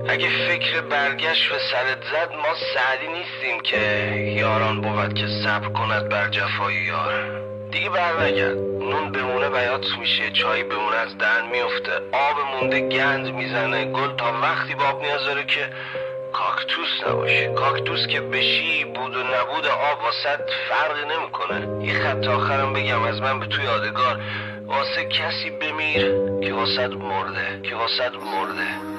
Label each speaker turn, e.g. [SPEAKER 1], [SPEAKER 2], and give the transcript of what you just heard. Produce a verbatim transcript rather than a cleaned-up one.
[SPEAKER 1] اگه فکر برگشت به سرت زد، ما سعدی نیستیم که یاران بود که صبر کند بر جفای یار. دیگه بر نگرد، نون بمونه بیات میشه، چای بمونه از دهن میفته، آب مونده گند میزنه، گل تا وقتی باب نیاز داره که کاکتوس نباشه. کاکتوس که بشی بود و نبود آب واسه فرقی نمیکنه. یه خط آخرم بگم از من به توی یادگار، واسه کسی بمیر که واسه مرده، که واسه مرده.